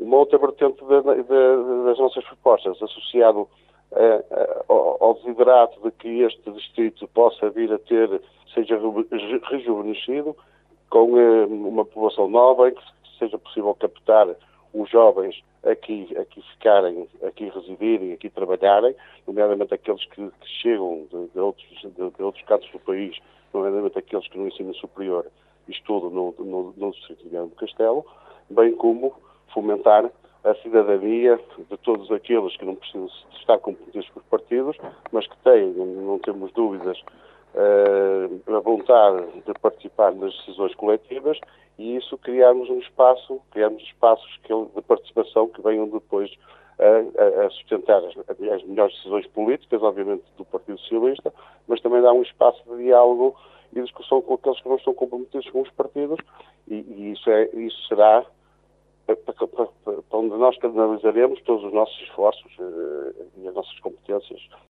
Uma outra vertente das nossas propostas, associado ao desiderato de que este distrito possa vir a ter, seja rejuvenescido, com uma população nova, em que seja possível captar os jovens aqui ficarem, aqui residirem, aqui trabalharem, nomeadamente aqueles que chegam de outros cantos do país, nomeadamente aqueles que no ensino superior estudam no distrito de Viana do Castelo, bem como fomentar a cidadania de todos aqueles que não precisam estar comprometidos com os partidos, mas que têm, não temos dúvidas, a vontade de participar nas decisões coletivas, e isso criarmos espaços de participação que venham depois a sustentar as melhores decisões políticas, obviamente, do Partido Socialista, mas também dar um espaço de diálogo e discussão com aqueles que não estão comprometidos com os partidos, e isso será para onde nós canalizaremos todos os nossos esforços e as nossas competências